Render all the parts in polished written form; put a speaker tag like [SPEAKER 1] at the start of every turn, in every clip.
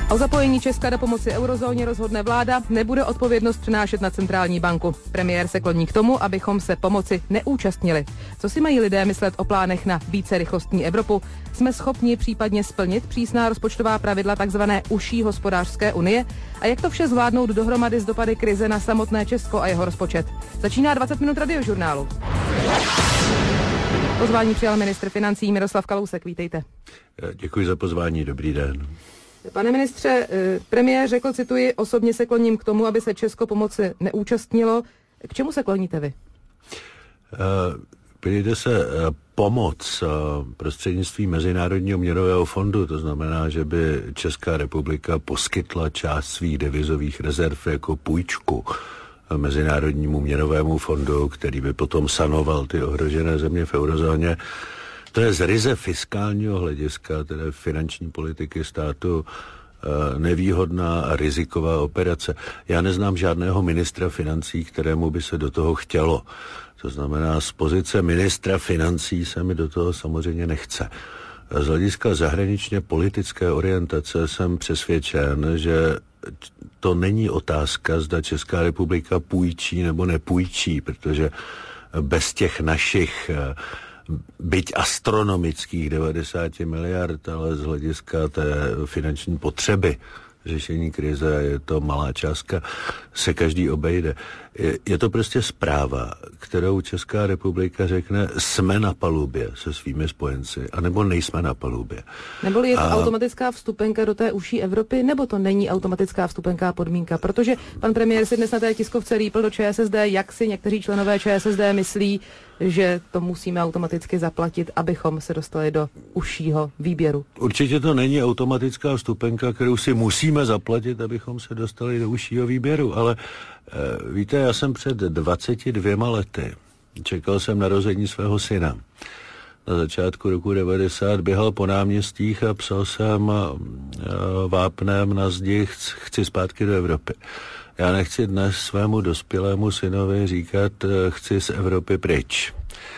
[SPEAKER 1] O zapojení Česka do pomoci eurozóně rozhodne vláda, nebude odpovědnost přenášet na centrální banku. Premiér se kloní k tomu, abychom se pomoci neúčastnili. Co si mají lidé myslet o plánech na více rychlostní Evropu? Jsme schopni případně splnit přísná rozpočtová pravidla takzvané užší hospodářské unie? A jak to vše zvládnout dohromady s dopady krize na samotné Česko a jeho rozpočet? Začíná 20 minut radiožurnálu. Pozvání přijal ministr financí Miroslav Kalousek. Vítejte.
[SPEAKER 2] Děkuji za pozvání, dobrý den.
[SPEAKER 1] Pane ministře, premiér řekl, cituji, osobně se kloním k tomu, aby se Česko pomoci neúčastnilo. K čemu se kloníte vy?
[SPEAKER 2] Přijde se pomoc prostřednictvím Mezinárodního měnového fondu, to znamená, že by Česká republika poskytla část svých devizových rezerv jako půjčku Mezinárodnímu měnovému fondu, který by potom sanoval ty ohrožené země v eurozóně. To je z ryze fiskálního hlediska, tedy finanční politiky státu, nevýhodná a riziková operace. Já neznám žádného ministra financí, kterému by se do toho chtělo. To znamená, z pozice ministra financí se mi do toho samozřejmě nechce. Z hlediska zahraničně politické orientace jsem přesvědčen, že to není otázka, zda Česká republika půjčí nebo nepůjčí, protože bez těch našich byť astronomických 90 miliard, ale z hlediska té finanční potřeby řešení krize, je to malá částka, se každý obejde. Je to prostě zpráva, kterou Česká republika řekne, jsme na palubě se svými spojenci, anebo nejsme na palubě.
[SPEAKER 1] Neboli je to automatická vstupenka do té užší Evropy, nebo to není automatická vstupenka podmínka? Protože pan premiér si dnes na té tiskovce rýpl do ČSSD, jak si někteří členové ČSSD myslí, že to musíme automaticky zaplatit, abychom se dostali do užšího výběru.
[SPEAKER 2] Určitě to není automatická vstupenka, kterou si musíme zaplatit, abychom se dostali do užšího výběru, ale víte, já jsem před 22 lety, čekal jsem narození svého syna. Na začátku roku 90 běhal po náměstích a psal jsem vápnem na zdi, chci zpátky do Evropy. Já nechci dnes svému dospělému synovi říkat, chci z Evropy pryč.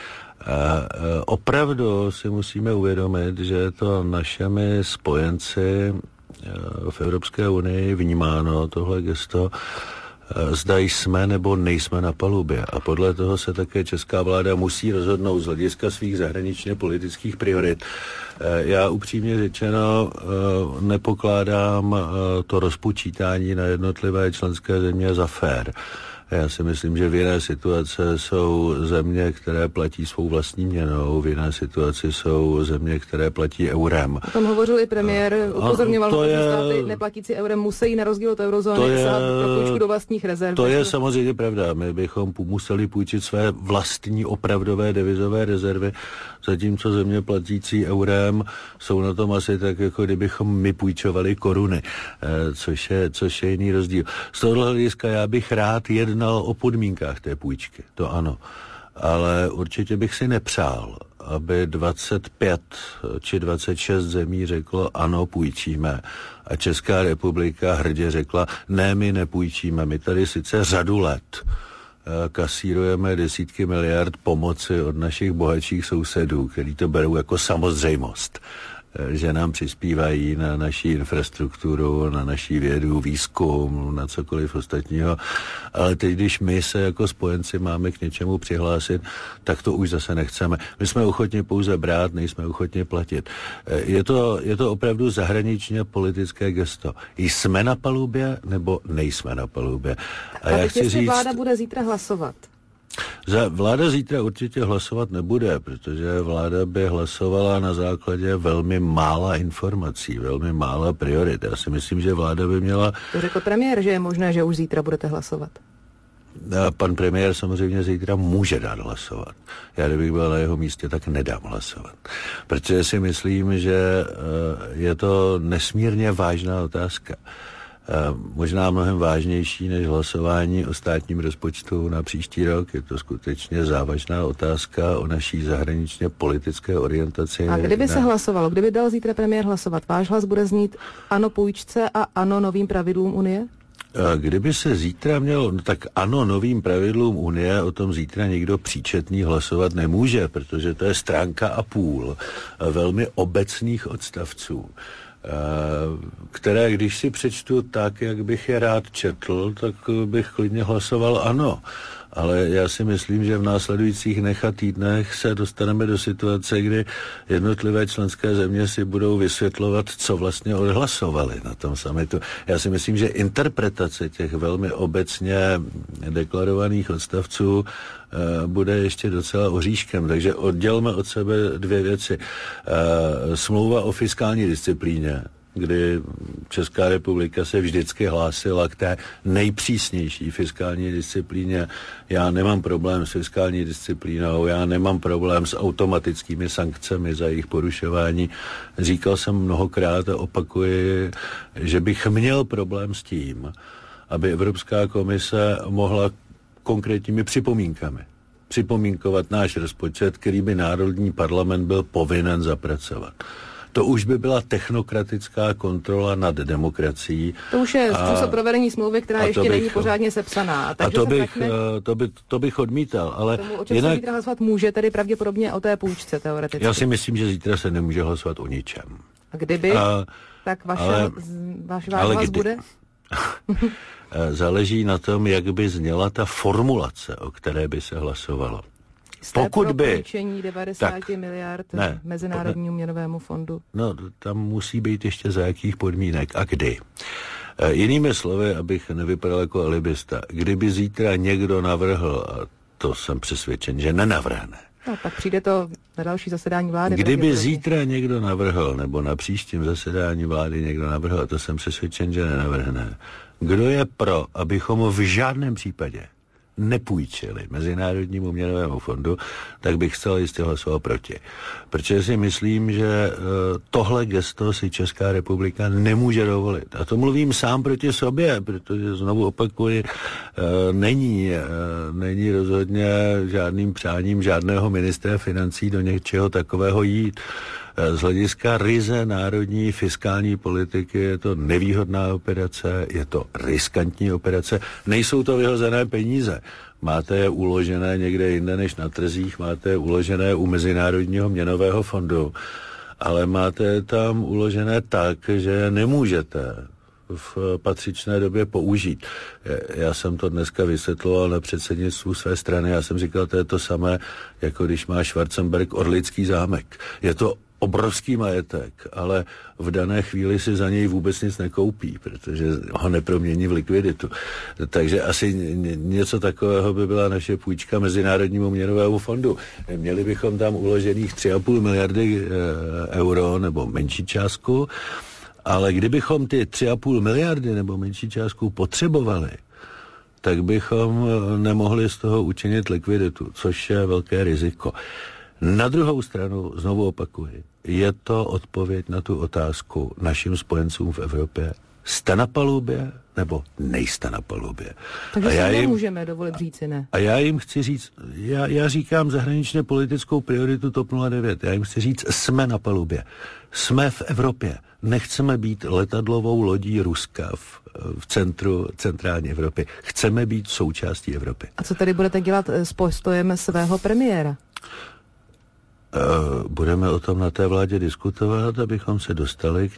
[SPEAKER 2] Opravdu si musíme uvědomit, že je to našimi spojenci v Evropské unii vnímáno, tohle gesto, zda jsme nebo nejsme na palubě. A podle toho se také česká vláda musí rozhodnout z hlediska svých zahraničně politických priorit. Já upřímně řečeno nepokládám to rozpočítání na jednotlivé členské země za fér. Já si myslím, že v jiné situace jsou země, které platí svou vlastní měnou, v jiné situaci jsou země, které platí eurem.
[SPEAKER 1] O tom hovořil i premiér, upozorňoval, že státy neplatící eurem musí na rozdíl od eurozóny sahat pro půjčku do vlastních rezerv.
[SPEAKER 2] To je samozřejmě pravda. My bychom museli půjčit své vlastní opravdové devizové rezervy, zatímco země platící eurem jsou na tom asi tak, jako kdybychom my půjčovali koruny, což je jiný rozdíl. Z tohohle hlediska já bych rád jednal o podmínkách té půjčky, to ano. Ale určitě bych si nepřál, aby 25 či 26 zemí řeklo ano, půjčíme. A Česká republika hrdě řekla, ne, my nepůjčíme. My tady sice řadu let kasírujeme desítky miliard pomoci od našich bohatších sousedů, kteří to berou jako samozřejmost, že nám přispívají na naši infrastrukturu, na naší vědu, výzkum, na cokoliv ostatního. Ale teď, když my se jako spojenci máme k něčemu přihlásit, tak to už zase nechceme. My jsme ochotni pouze brát, nejsme ochotni platit. Je to opravdu zahraničně politické gesto. Jsme na palubě, nebo nejsme na palubě?
[SPEAKER 1] A já chci říct, vláda bude zítra hlasovat.
[SPEAKER 2] Vláda zítra určitě hlasovat nebude, protože vláda by hlasovala na základě velmi mála informací, velmi mála priorit. Já si myslím, že vláda by měla...
[SPEAKER 1] To řekl premiér, že je možné, že už zítra budete hlasovat.
[SPEAKER 2] A pan premiér samozřejmě zítra může dát hlasovat. Já kdybych byl na jeho místě, tak nedám hlasovat. Protože si myslím, že je to nesmírně vážná otázka. Možná mnohem vážnější než hlasování o státním rozpočtu na příští rok. Je to skutečně závažná otázka o naší zahraničně politické orientaci.
[SPEAKER 1] A kdyby se hlasovalo, kdyby dal zítra premiér hlasovat, váš hlas bude znít ano půjčce a ano novým pravidlům Unie?
[SPEAKER 2] Kdyby se zítra mělo, tak ano novým pravidlům Unie, o tom zítra nikdo příčetný hlasovat nemůže, protože to je stránka a půl velmi obecných odstavců. které když si přečtu tak, jak bych je rád četl, tak bych klidně hlasoval ano. Ale já si myslím, že v následujících dnech a týdnech se dostaneme do situace, kdy jednotlivé členské země si budou vysvětlovat, co vlastně odhlasovali na tom summitu. Já si myslím, že interpretace těch velmi obecně deklarovaných odstavců bude ještě docela oříškem. Takže oddělme od sebe dvě věci. Smlouva o fiskální disciplíně, kdy Česká republika se vždycky hlásila k té nejpřísnější fiskální disciplíně. Já nemám problém s fiskální disciplínou, já nemám problém s automatickými sankcemi za jejich porušování. Říkal jsem mnohokrát a opakuji, že bych měl problém s tím, aby Evropská komise mohla konkrétními připomínkami připomínkovat náš rozpočet, který by národní parlament byl povinen zapracovat. To už by byla technokratická kontrola nad demokracií.
[SPEAKER 1] To už je způsob provedení smlouvy, která ještě není pořádně sepsaná.
[SPEAKER 2] Takže to bych odmítal, ale
[SPEAKER 1] tomu, o čem se zítra hlasovat může, tedy pravděpodobně o té půjčce teoreticky.
[SPEAKER 2] Já si myslím, že zítra se nemůže hlasovat o ničem.
[SPEAKER 1] A kdyby, tak váš hlas bude?
[SPEAKER 2] Záleží na tom, jak by zněla ta formulace, o které by se hlasovalo.
[SPEAKER 1] Pokud by půjčení 90 miliard Mezinárodnímu měnovému fondu.
[SPEAKER 2] No, tam musí být ještě za jakých podmínek a kdy. Jinými slovy, abych nevypadal jako alibista, kdyby zítra někdo navrhl, a to jsem přesvědčen, že nenavrhne.
[SPEAKER 1] No, tak přijde to na další zasedání vlády.
[SPEAKER 2] Kdyby zítra někdo navrhl, nebo na příštím zasedání vlády někdo navrhl, a to jsem přesvědčen, že nenavrhne. Kdo je pro, abychom v žádném případě nepůjčili Mezinárodnímu měnovému fondu, tak bych zcela jistě hlasoval proti. Protože si myslím, že tohle gesto si Česká republika nemůže dovolit. A to mluvím sám proti sobě, protože znovu opakuji, není rozhodně žádným přáním žádného ministra financí do něčeho takového jít. Z hlediska ryze národní fiskální politiky je to nevýhodná operace, je to riskantní operace, nejsou to vyhozené peníze. Máte je uložené někde jinde než na trzích, máte je uložené u Mezinárodního měnového fondu, ale máte je tam uložené tak, že nemůžete v patřičné době použít. Já jsem to dneska vysvětloval na předsednictvu své strany, já jsem říkal, to je to samé, jako když má Schwarzenberg Orlický zámek. Je to obrovský majetek, ale v dané chvíli si za něj vůbec nic nekoupí, protože ho nepromění v likviditu. Takže asi něco takového by byla naše půjčka Mezinárodnímu měnovému fondu. Měli bychom tam uložených 3,5 miliardy euro nebo menší částku, ale kdybychom ty 3,5 miliardy nebo menší částku potřebovali, tak bychom nemohli z toho učinit likviditu, což je velké riziko. Na druhou stranu, znovu opakuji, je to odpověď na tu otázku našim spojencům v Evropě. Jste na palubě nebo nejste na palubě?
[SPEAKER 1] Takže si nemůžeme dovolit říci ne.
[SPEAKER 2] A já jim chci říct, já říkám zahraničně politickou prioritu TOP 09, já jim chci říct, jsme na palubě. Jsme v Evropě. Nechceme být letadlovou lodí Ruska v centrální Evropy. Chceme být součástí Evropy.
[SPEAKER 1] A co tady budete dělat s postojem svého premiéra?
[SPEAKER 2] Budeme o tom na té vládě diskutovat, abychom se dostali k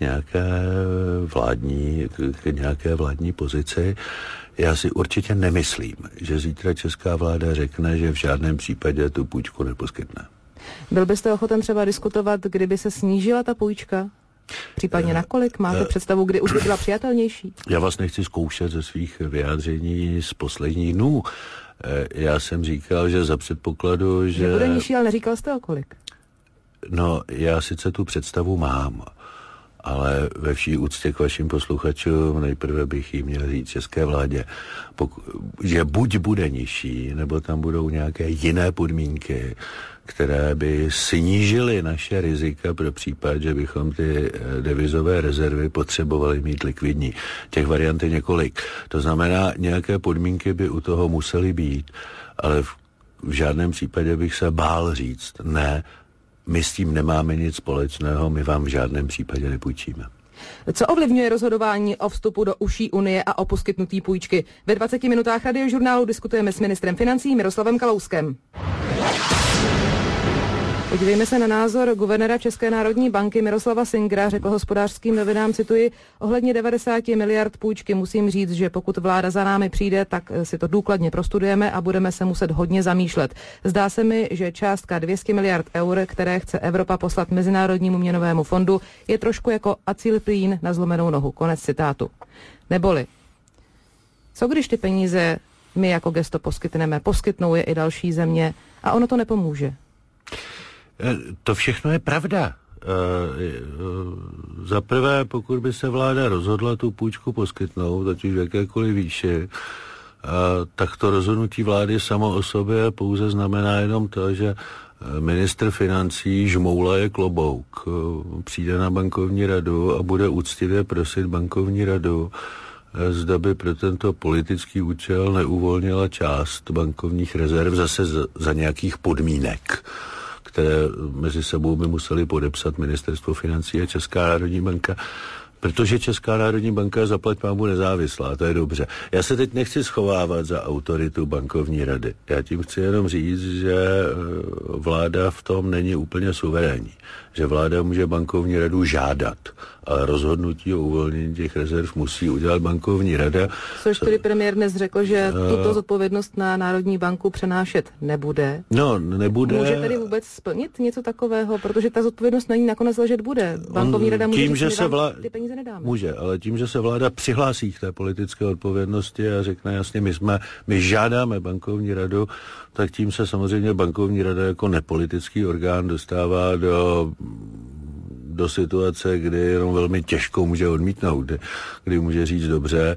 [SPEAKER 2] nějaké vládní pozici. Já si určitě nemyslím, že zítra česká vláda řekne, že v žádném případě tu půjčku neposkytne.
[SPEAKER 1] Byl byste ochoten třeba diskutovat, kdyby se snížila ta půjčka? Případně na kolik? Máte představu, kdy už by byla přijatelnější? Já
[SPEAKER 2] vás nechci zkoušet ze svých vyjádření z posledních dnů. Já jsem říkal, že za předpokladu, že...
[SPEAKER 1] Nebude nižší, ale neříkal jste o kolik?
[SPEAKER 2] No, já sice tu představu mám, ale ve vší úctě k vašim posluchačům nejprve bych jí měl říct české vládě, že buď bude nižší, nebo tam budou nějaké jiné podmínky, které by snížily naše rizika pro případ, že bychom ty devizové rezervy potřebovali mít likvidní. Těch variant je několik. To znamená, nějaké podmínky by u toho musely být, ale v žádném případě bych se bál říct, ne, my s tím nemáme nic společného, my vám v žádném případě nepůjčíme.
[SPEAKER 1] Co ovlivňuje rozhodování o vstupu do užší unie a o poskytnutí půjčky? Ve 20 minutách Radiožurnálu diskutujeme s ministrem financí Miroslavem Kalouskem. Podívejme se na názor guvernéra České národní banky Miroslava Singera, řekl Hospodářským novinám, cituji, ohledně 90 miliard půjčky musím říct, že pokud vláda za námi přijde, tak si to důkladně prostudujeme a budeme se muset hodně zamýšlet. Zdá se mi, že částka 200 miliard eur, které chce Evropa poslat Mezinárodnímu měnovému fondu, je trošku jako acylplín na zlomenou nohu. Konec citátu. Neboli, co když ty peníze my jako gesto poskytneme, poskytnou je i další země a ono to nepomůže?
[SPEAKER 2] To všechno je pravda. Za prvé, pokud by se vláda rozhodla tu půjčku poskytnout, ať už v jakékoliv výši, tak to rozhodnutí vlády samo o sobě pouze znamená jenom to, že ministr financí žmoulaje klobouk, přijde na bankovní radu a bude úctivě prosit bankovní radu, zda by pro tento politický účel neuvolnila část bankovních rezerv zase za nějakých podmínek, které mezi sebou by museli podepsat Ministerstvo financí a Česká národní banka, protože Česká národní banka je zaplať pánbůh nezávislá, to je dobře. Já se teď nechci schovávat za autoritu bankovní rady. Já tím chci jenom říct, že vláda v tom není úplně suverénní. Že vláda může bankovní radu žádat, ale rozhodnutí o uvolnění těch rezerv musí udělat bankovní rada.
[SPEAKER 1] Což tedy premiér dnes řekl, že tuto zodpovědnost na Národní banku přenášet nebude.
[SPEAKER 2] No, nebude.
[SPEAKER 1] Může tedy vůbec splnit něco takového, protože ta zodpovědnost na ní nakonec ležet bude. Bankovní rada může
[SPEAKER 2] tím,
[SPEAKER 1] říct,
[SPEAKER 2] že se
[SPEAKER 1] ty peníze nedáme.
[SPEAKER 2] Může, ale tím, že se vláda přihlásí k té politické odpovědnosti a řekne jasně, my žádáme bankovní radu, tak tím se samozřejmě bankovní rada jako nepolitický orgán dostává do situace, kdy jenom velmi těžko může odmítnout, kdy může říct dobře,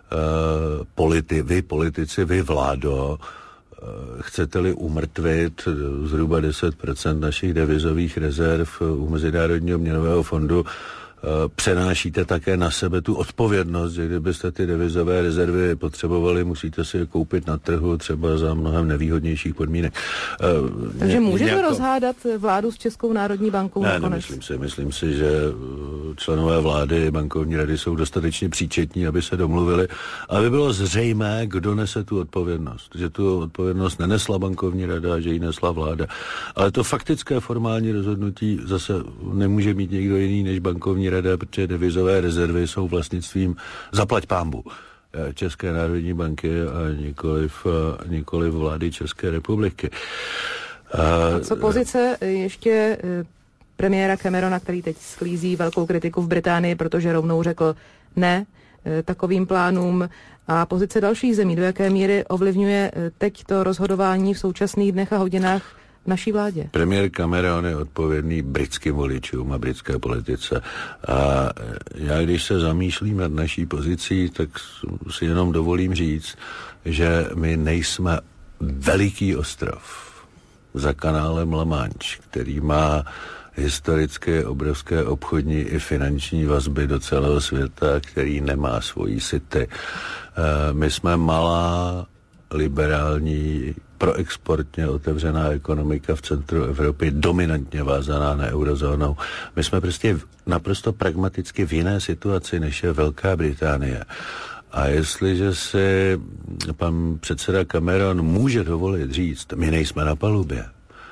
[SPEAKER 2] vy politici, vy vládo, chcete-li umrtvit zhruba 10% našich devizových rezerv u Mezinárodního měnového fondu, přenášíte také na sebe tu odpovědnost, že kdybyste ty devizové rezervy potřebovali, musíte si je koupit na trhu třeba za mnohem nevýhodnějších podmínek.
[SPEAKER 1] Takže můžete rozhádat vládu s Českou národní bankou nakonec?
[SPEAKER 2] Myslím si, že členové vlády bankovní rady jsou dostatečně příčetní, aby se domluvili, aby bylo zřejmé, kdo nese tu odpovědnost. Že tu odpovědnost nenesla bankovní rada, že ji nesla vláda. Ale to faktické formální rozhodnutí zase nemůže mít někdo jiný než bankovní rada, protože devizové rezervy jsou vlastnictvím zaplať pánbůh České národní banky a nikoliv vlády České republiky.
[SPEAKER 1] A co pozice ještě premiéra Camerona, který teď sklízí velkou kritiku v Británii, protože rovnou řekl ne takovým plánům, a pozice dalších zemí, do jaké míry ovlivňuje teď to rozhodování v současných dnech a hodinách naší vládě?
[SPEAKER 2] Premiér Cameron je odpovědný britským voličům a britské politice. A já, když se zamýšlím nad naší pozicí, tak si jenom dovolím říct, že my nejsme veliký ostrov za kanálem La Manche, který má historicky obrovské obchodní i finanční vazby do celého světa, který nemá svoji city. My jsme malá, liberální, proexportně otevřená ekonomika v centru Evropy, dominantně vázaná na eurozónou. My jsme prostě naprosto pragmaticky v jiné situaci, než je Velká Británie. A jestliže si pan předseda Cameron může dovolit říct, my nejsme na palubě,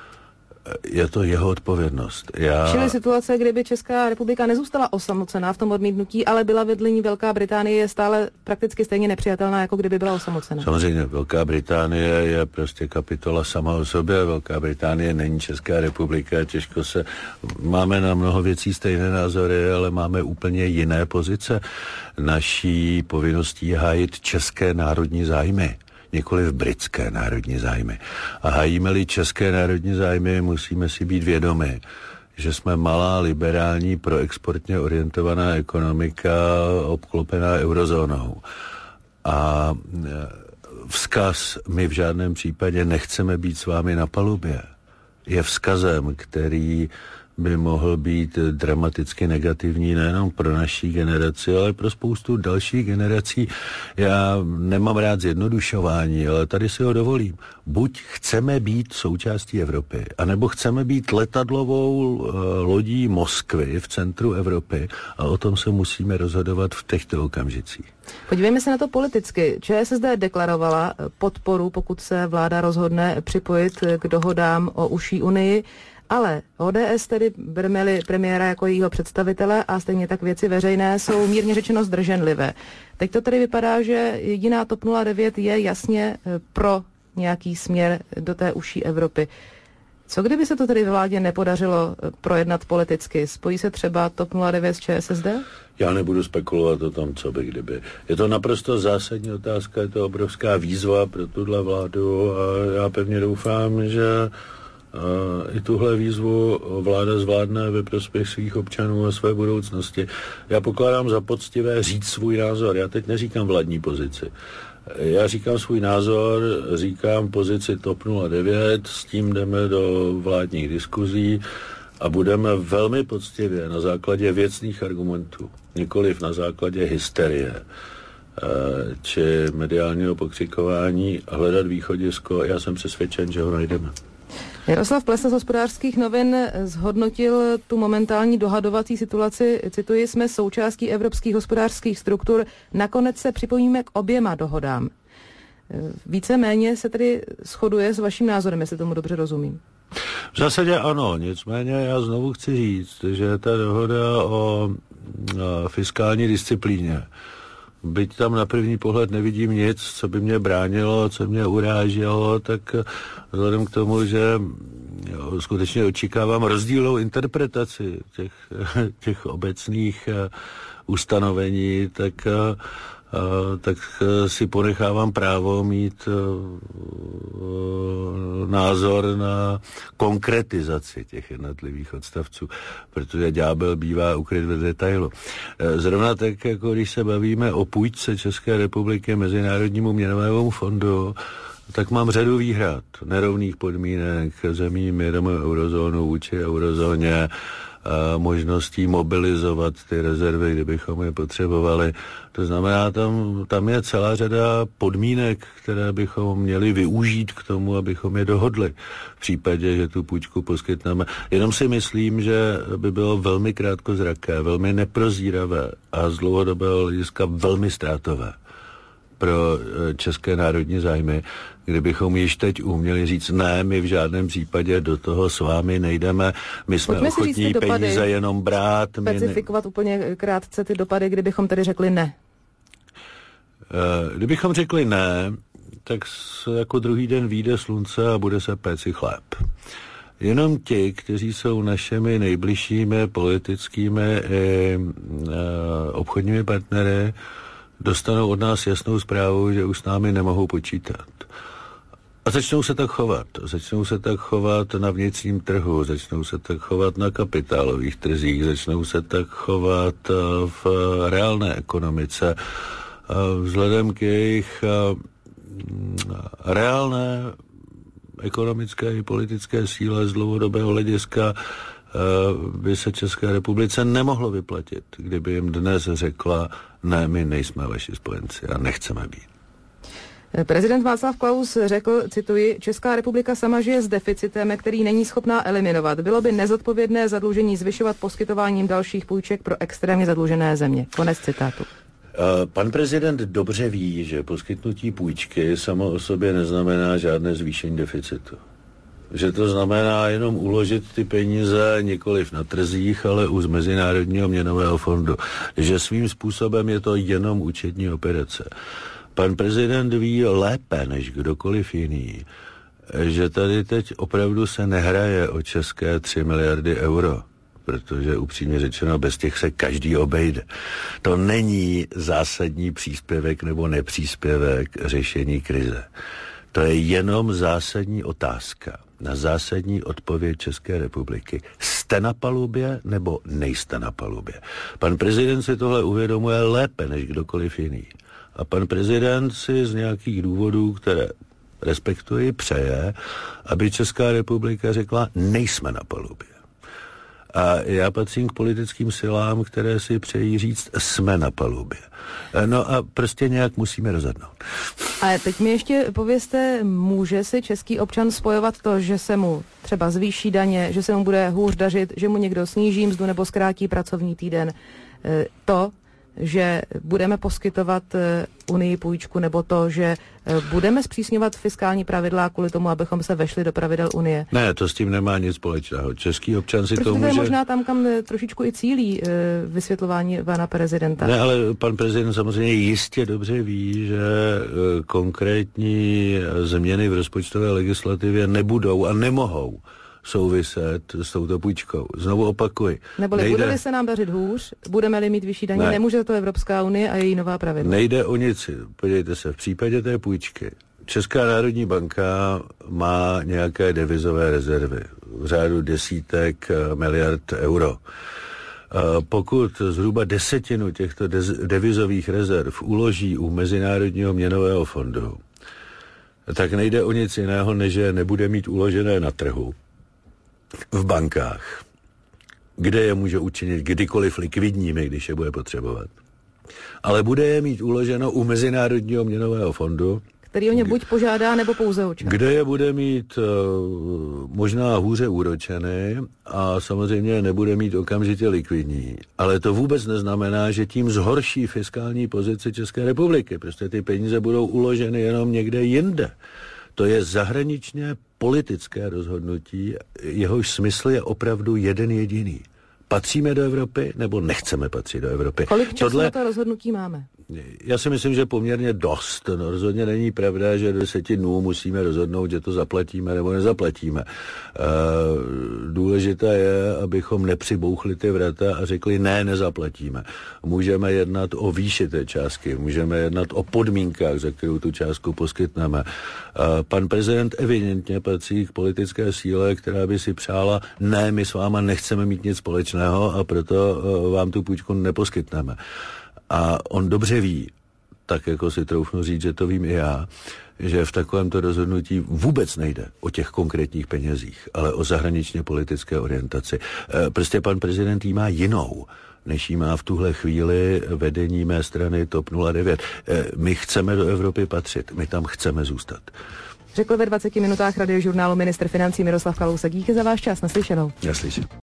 [SPEAKER 2] je to jeho odpovědnost.
[SPEAKER 1] Čili situace, kdyby Česká republika nezůstala osamocená v tom odmítnutí, ale byla vedle ní Velká Británie, je stále prakticky stejně nepřijatelná, jako kdyby byla osamocená.
[SPEAKER 2] Samozřejmě, Velká Británie je prostě kapitola sama o sobě. Velká Británie není Česká republika, máme na mnoho věcí stejné názory, ale máme úplně jiné pozice. Naší povinností je hájit české národní zájmy, nikoliv britské národní zájmy. A hájíme-li české národní zájmy, musíme si být vědomi, že jsme malá, liberální, proexportně orientovaná ekonomika obklopená eurozónou. A vzkaz, my v žádném případě nechceme být s vámi na palubě, je vzkazem, který by mohl být dramaticky negativní nejenom pro naší generaci, ale pro spoustu dalších generací. Já nemám rád zjednodušování, ale tady si ho dovolím. Buď chceme být součástí Evropy, anebo chceme být letadlovou lodí Moskvy v centru Evropy a o tom se musíme rozhodovat v těchto okamžicích.
[SPEAKER 1] Podívejme se na to politicky. ČSSD deklarovala podporu, pokud se vláda rozhodne připojit k dohodám o užší unii, Ale ODS tedy berme-li premiéra jako jejího představitele a stejně tak věci veřejné jsou mírně řečeno zdrženlivé. Teď to tedy vypadá, že jediná TOP 09 je jasně pro nějaký směr do té užší Evropy. Co kdyby se to tedy vládě nepodařilo projednat politicky? Spojí se třeba TOP 09 s ČSSD?
[SPEAKER 2] Já nebudu spekulovat o tom, co by kdyby. Je to naprosto zásadní otázka, je to obrovská výzva pro tuhle vládu a já pevně doufám, že i tuhle výzvu vláda zvládne ve prospěch svých občanů a své budoucnosti. Já pokládám za poctivé říct svůj názor. Já teď neříkám vládní pozici. Já říkám svůj názor, říkám pozici TOP 09, s tím jdeme do vládních diskuzí a budeme velmi poctivě na základě věcných argumentů, nikoliv na základě hysterie či mediálního pokřikování hledat východisko. Já jsem přesvědčen, že ho najdeme.
[SPEAKER 1] Jaroslav Plesa z Hospodářských novin zhodnotil tu momentální dohadovací situaci, cituji, jsme součástí evropských hospodářských struktur, nakonec se připojíme k oběma dohodám. Víceméně se tedy shoduje s vaším názorem, jestli tomu dobře rozumím.
[SPEAKER 2] V zásadě ano, nicméně já znovu chci říct, že ta dohoda o fiskální disciplíně, byť tam na první pohled nevidím nic, co by mě bránilo, co mě uráželo, tak vzhledem k tomu, že skutečně očekávám rozdílnou interpretaci těch obecných ustanovení, tak si ponechávám právo mít názor na konkretizaci těch jednotlivých odstavců, protože ďábel bývá ukryt v detailu. Zrovna tak, jako když se bavíme o půjčce České republiky Mezinárodnímu měnovému fondu, tak mám řadu výhrad, nerovných podmínek zemí mimo eurozónu vůči eurozóně, možností mobilizovat ty rezervy, kdybychom je potřebovali. To znamená, tam je celá řada podmínek, které bychom měli využít k tomu, abychom je dohodli v případě, že tu půjčku poskytneme. Jenom si myslím, že by bylo velmi krátkozraké, velmi neprozíravé a z dlouhodobého hlediska velmi ztrátové pro české národní zájmy, kdybychom již teď uměli říct, ne, my v žádném případě do toho s vámi nejdeme, my jsme
[SPEAKER 1] pojďme
[SPEAKER 2] ochotní peníze jenom brát.
[SPEAKER 1] Specifikovat úplně krátce ty dopady, kdybychom tedy řekli ne.
[SPEAKER 2] Kdybychom řekli ne, tak jako druhý den vyjde slunce a bude se péci chléb. Jenom ti, kteří jsou našimi nejbližšími politickými i obchodními partnery, dostanou od nás jasnou zprávu, že už s námi nemohou počítat. A začnou se tak chovat. Začnou se tak chovat na vnitřním trhu, začnou se tak chovat na kapitálových trzích, začnou se tak chovat v reálné ekonomice. Vzhledem k jejich reálné ekonomické i politické síle z dlouhodobého hlediska by se České republice nemohlo vyplatit, kdyby jim dnes řekla, ne, my nejsme vaši spojenci a nechceme být.
[SPEAKER 1] Prezident Václav Klaus řekl, cituji, Česká republika sama žije s deficitem, který není schopná eliminovat. Bylo by nezodpovědné zadlužení zvyšovat poskytováním dalších půjček pro extrémně zadlužené země. Konec citátu.
[SPEAKER 2] Pan prezident dobře ví, že poskytnutí půjčky samo o sobě neznamená žádné zvýšení deficitu. Že to znamená jenom uložit ty peníze nikoliv na trzích, ale u Mezinárodního měnového fondu. Že svým způsobem je to jenom účetní operace. Pan prezident ví lépe než kdokoliv jiný, že tady teď opravdu se nehraje o české 3 miliardy euro, protože upřímně řečeno bez těch se každý obejde. To není zásadní příspěvek nebo nepříspěvek řešení krize. To je jenom zásadní otázka na zásadní odpověď České republiky. Jste na palubě nebo nejste na palubě? Pan prezident si tohle uvědomuje lépe než kdokoliv jiný. A pan prezident si z nějakých důvodů, které respektuji, přeje, aby Česká republika řekla, nejsme na palubě. A já patřím k politickým silám, které si přejí říct, jsme na palubě. No a prostě nějak musíme rozhodnout.
[SPEAKER 1] Ale teď mi ještě povězte, může si český občan spojovat to, že se mu třeba zvýší daně, že se mu bude hůř dařit, že mu někdo sníží mzdu nebo zkrátí pracovní týden, to že budeme poskytovat Unii půjčku, nebo to, že budeme zpřísňovat fiskální pravidla kvůli tomu, abychom se vešli do pravidel Unie?
[SPEAKER 2] Ne, to s tím nemá nic společného. Český občan si to může...
[SPEAKER 1] To je možná tam, kam trošičku i cílí vysvětlování pana prezidenta.
[SPEAKER 2] Ne, ale pan prezident samozřejmě jistě dobře ví, že konkrétní změny v rozpočtové legislativě nebudou a nemohou souviset s touto půjčkou. Znovu opakuji.
[SPEAKER 1] Neboli bude-li se nám dařit hůř, budeme-li mít vyšší daně, nemůže to Evropská unie a její nová pravidla.
[SPEAKER 2] Nejde o nic. Podívejte se, v případě té půjčky Česká národní banka má nějaké devizové rezervy v řádu desítek miliard euro. Pokud zhruba 10% těchto devizových rezerv uloží u Mezinárodního měnového fondu, tak nejde o nic jiného, než že nebude mít uložené na trhu, v bankách, kde je může učinit kdykoliv likvidními, když je bude potřebovat. Ale bude je mít uloženo u Mezinárodního měnového fondu,
[SPEAKER 1] který o ně buď požádá, nebo pouze očká.
[SPEAKER 2] Kde je bude mít možná hůře úročeny a samozřejmě nebude mít okamžitě likvidní. Ale to vůbec neznamená, že tím zhorší fiskální pozici České republiky. Prostě ty peníze budou uloženy jenom někde jinde. To je zahraničně politické rozhodnutí, jehož smysl je opravdu jeden jediný. Patříme do Evropy, nebo nechceme patřit do Evropy?
[SPEAKER 1] Kolik času na to rozhodnutí máme?
[SPEAKER 2] Já si myslím, že poměrně dost. No, rozhodně není pravda, že do 10 dnů musíme rozhodnout, že to zaplatíme nebo nezaplatíme. Důležité je, abychom nepřibouchli ty vrata a řekli ne, nezaplatíme. Můžeme jednat o výši té částky, můžeme jednat o podmínkách, za kterou tu částku poskytneme. Pan prezident evidentně patří k politické síle, která by si přála, ne, my s váma nechceme mít nic společného a proto vám tu půjčku neposkytneme. A on dobře ví, tak jako si troufnu říct, že to vím i já, že v takovémto rozhodnutí vůbec nejde o těch konkrétních penězích, ale o zahraničně politické orientaci. Prostě pan prezident jí má jinou, než jí má v tuhle chvíli vedení mé strany TOP 09. My chceme do Evropy patřit, my tam chceme zůstat.
[SPEAKER 1] Řekl ve 20 minutách radiožurnálu ministr financí Miroslav Kalousek. Díky za váš čas, naslyšenou.
[SPEAKER 2] Naslyšenou.